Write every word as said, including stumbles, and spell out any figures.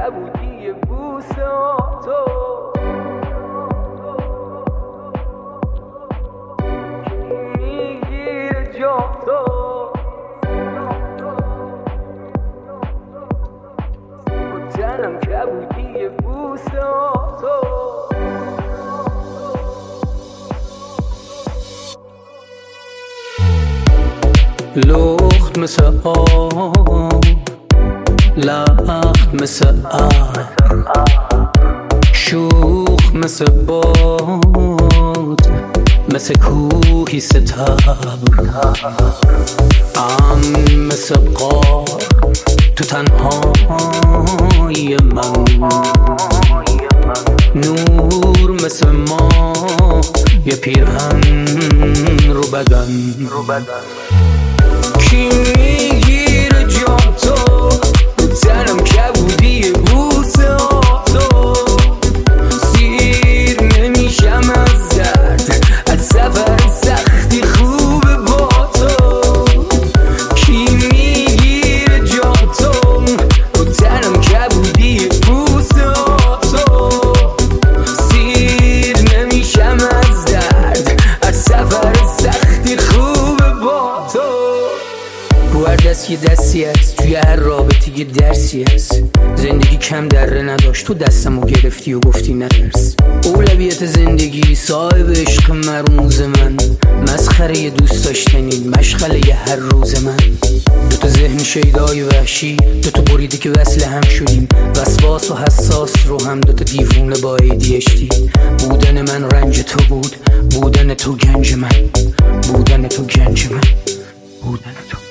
کبودی بوسه تو میگیره جا تو تنم کبودی بوسه تو لخت مثل آب لخت مثل آب شوخ مثل باد مثل کوهی ستاب امن مثل غار تو تنهای من نور مثل ما یه پیرهن رو بدن کی میگیره جا تو تنم کبودی بوسه تو سیر نمیشم از درد از سفر سختی خوبه با تو کی میگیره جا تو تنم کبودی بوسه تو سیر نمیشم از درد از سفر سختی خوبه با تو رو هر دست یه دستی هست توی هر رابطه یه درسی هست زندگی کم دره نداشت تو دستمو گرفتی و گفتی نترس اولویت زندگی صاحب عشق مرموز من مسخره یه دوست داشتنی مشغله یه هر روز من دوتا ذهن شیدای وحشی دوتا بریده که وصل هم شدیم وسواس و حساس رو هم دوتا دیوونه با ایدیشتی بودن من رنج تو بود بودن تو گنج من بودن تو گنج من بودن تو